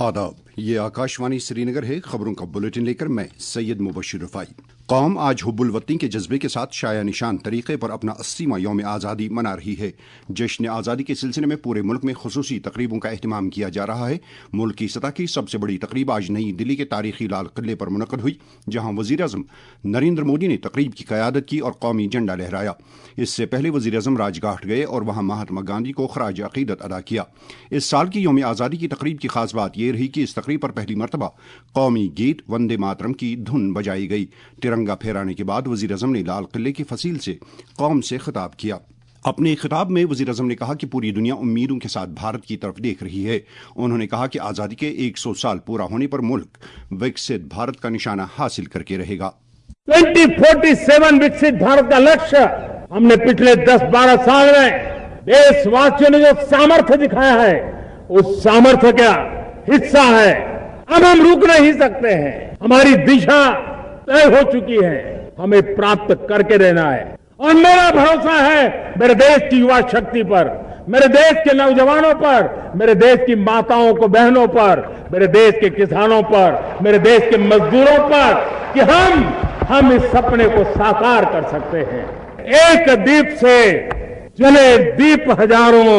आदाब, ये आकाशवाणी श्रीनगर है। खबरों का बुलेटिन लेकर मैं सैयद मुबशिर रफाई। कौम आज हुब्बुल वतनी के जज्बे के साथ शाया निशान तरीके पर अपना 80वां यौम आज़ादी मना रही है। जश्न आज़ादी के सिलसिले में पूरे मुल्क में खुसूसी तकरीबों का एहतमाम किया जा रहा है। मुल्क की सतह की सबसे बड़ी तकरीब आज नई दिल्ली के तारीखी लाल किले पर मुनक़द हुई, जहाँ वज़ीर-ए-आज़म नरेंद्र मोदी ने तकरीब की क़यादत की और कौमी झंडा लहराया। इससे पहले वज़ीर-ए-आज़म राजघाट गए और वहाँ महात्मा गांधी को खराज अक़ीदत अदा किया। इस साल की यौम आज़ादी की तकरीब की खास बात यह रही कि इस तकरीब पर पहली मरतबा कौमी गीत वंदे मातरम की धुन बजाई गई। तिरंगा फहराने के बाद वज़ीर-ए-आज़म ने लाल किले की फसील से कौम से खिताब किया। अपने खिताब में वज़ीर-ए-आज़म ने कहा कि पूरी दुनिया उम्मीदों के साथ भारत की तरफ देख रही है। उन्होंने कहा कि आज़ादी के 100 साल पूरा होने पर मुल्क विकसित भारत का निशाना हासिल करके रहेगा। 2047 विकसित भारत का लक्ष्य हमने पिछले 10-12 साल में देशवासियों ने जो सामर्थ्य दिखाया है, उस सामर्थ्य का हिस्सा है। अब हम रुक नहीं सकते हैं। हमारी दिशा तय हो चुकी है, हमें प्राप्त करके रहना है। और मेरा भरोसा है मेरे देश की युवा शक्ति पर, मेरे देश के नौजवानों पर, मेरे देश की माताओं को बहनों पर, मेरे देश के किसानों पर, मेरे देश के मजदूरों पर कि हम इस सपने को साकार कर सकते हैं। एक दीप से जले दीप हजारों,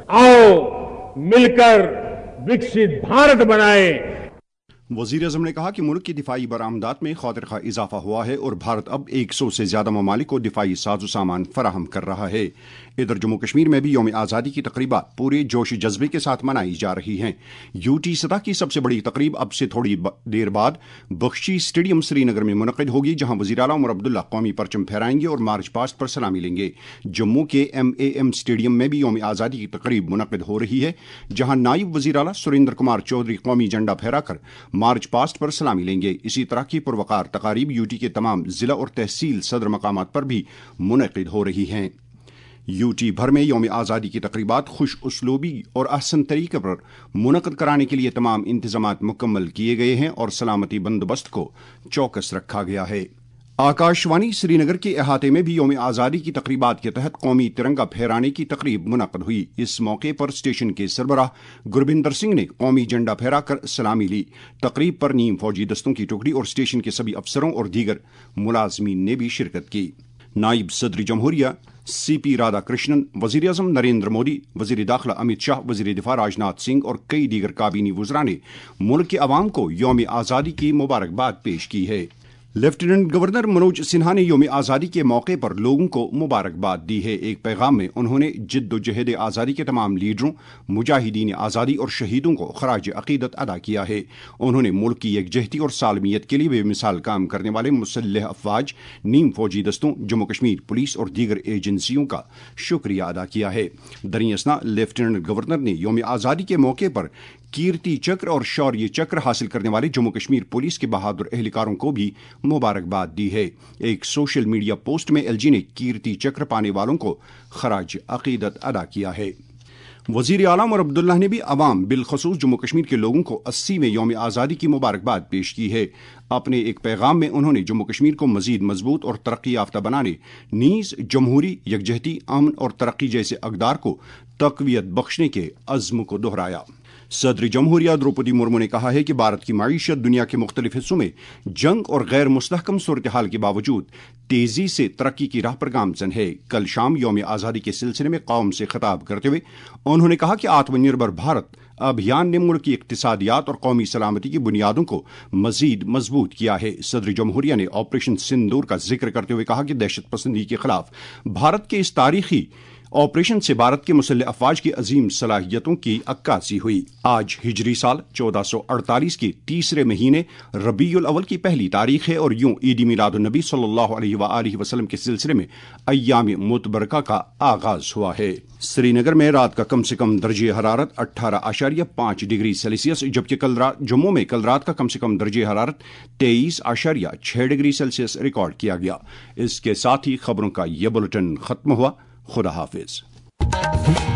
आओ मिलकर विकसित भारत बनाए। वज़ीर-ए-आज़म ने कहा कि मुल्क की दिफाई बरामदात में खातिर-खा इजाफा हुआ है और भारत अब 100 से ज्यादा ममालिक को दिफाई साजो सामान फराहम कर रहा है। इधर जम्मू कश्मीर में भी यौम आज़ादी की तकरीबात पूरे जोश जज्बे के साथ मनाई जा रही हैं। यूटी सतह की सबसे बड़ी तकरीब अब से थोड़ी देर बाद बख्शी स्टेडियम श्रीनगर में मुनक़िद होगी, जहां वज़ीर आला उमर अब्दुल्ला कौमी परचम फहराएंगे और मार्च पास्ट पर सलामी लेंगे। जम्मू के MAM स्टेडियम में भी यौम आज़ादी की तकरीब मुनक़िद हो रही है, जहां नायब वज़ीर आला सुरेंद्र कुमार चौधरी कौमी झंडा फहराकर मार्च पास्ट पर सलामी लेंगे। इसी तरह की पुरवकार तकारीब यूटी के तमाम जिला और तहसील सदर मकामात पर भी मुनक़िद हो रही हैं। यूटी भर में यौम आज़ादी की तकरीबात खुश उसलूबी और अहसन तरीके पर मुनक़िद कराने के लिए तमाम इंतजामात मुकम्मल किए गए हैं और सलामती बंदोबस्त को चौकस रखा गया है। आकाशवाणी श्रीनगर के अहाते में भी यौम आज़ादी की तकरीबात के तहत कौमी तिरंगा फहराने की तकरीब मुनक़िद हुई। इस मौके पर स्टेशन के सरबराह गुरबिंदर सिंह ने कौमी झंडा फहराकर सलामी ली। तकरीब पर नीम फौजी दस्तों की टुकड़ी और स्टेशन के सभी अफसरों और दीगर मुलाजमीन ने भी शिरकत की। नायब सदर जमहूरिया CP राधाकृष्णन, वज़ीर-ए-आज़म नरेंद्र मोदी, वज़ीर दाखिला अमित शाह, वज़ीर दिफा राजनाथ सिंह और कई दीगर काबीनी वुज़रा ने मुल्क के अवाम को यौम आज़ादी की मुबारकबाद पेश की है। लेफ्टिनेंट गवर्नर मनोज सिन्हा ने यौम आज़ादी के मौके पर लोगों को मुबारकबाद दी है। एक पैगाम में उन्होंने जिद्दोजहद आज़ादी के तमाम लीडरों, मुजाहिदीन आज़ादी और शहीदों को खराज अक़ीदत अदा किया है। उन्होंने मुल्क की यकजहती और सालमियत के लिए बेमिसाल काम करने वाले मुसल्लह अफवाज, नीम फौजी दस्तों, जम्मू कश्मीर पुलिस और दीगर एजेंसियों का शुक्रिया अदा किया है। दरअसल लेफ्टिनेंट गवर्नर ने यौम आज़ादी के मौके पर कीर्ति चक्र और शौर्य चक्र हासिल करने वाले जम्मू कश्मीर पुलिस के बहादुर एहलकारों को भी मुबारकबाद दी है। एक सोशल मीडिया पोस्ट में LG ने कीर्ति चक्र पाने वालों को खराज अक़ीदत अदा किया है। वज़ीर आला उमर अब्दुल्ला ने भी अवाम बिलखसूस जम्मू कश्मीर के लोगों को 80वें यौम आज़ादी की मुबारकबाद पेश की है। अपने एक पैगाम में उन्होंने जम्मू कश्मीर को मजीद मजबूत और तरक्की याफ्ता बनाने, नीज़ जमहूरी यकजहती, अमन और तरक्की जैसे अक़दार को तक़वियत बख्शने के अज़्म को दोहराया। सदर जमहूरिया द्रौपदी मुर्मू ने कहा है कि भारत की मईशत दुनिया के मुख्तलिफ हिस्सों में जंग और गैर मुस्तहकम सूरत हाल के बावजूद तेजी से तरक्की की राह पर गामजन है। कल शाम यौम आज़ादी के सिलसिले में कौम से खिताब करते हुए उन्होंने कहा कि आत्मनिर्भर भारत अभियान ने मुल्क की इक्तिसादियात और कौमी सलामती की बुनियादों को मजीद मजबूत किया है। सदर जमहूरिया ने ऑपरेशन सिंदूर का जिक्र करते हुए कहा कि दहशत पसंदी के खिलाफ भारत के इस तारीखी ऑपरेशन से भारत के मुसल्लह अफवाज की अजीम सलाहियतों की अक्कासी हुई। आज हिजरी साल 1448 के तीसरे महीने रबीउल अव्वल की पहली तारीख है और यूं ईद मिलादुन नबी सल्लल्लाहु अलैहि वसल्लम के सिलसिले में अय्याम मुतबरका का आगाज हुआ है। श्रीनगर में रात का कम से कम दर्जे हरारत 18.5 डिग्री सेल्सियस, जबकि जम्मू में कल रात का कम से कम दर्जे हरारत 23.6 डिग्री सेल्सियस रिकॉर्ड किया गया। इसके साथ ही खबरों का यह बुलेटिन खत्म हुआ। खुदा हाफिज।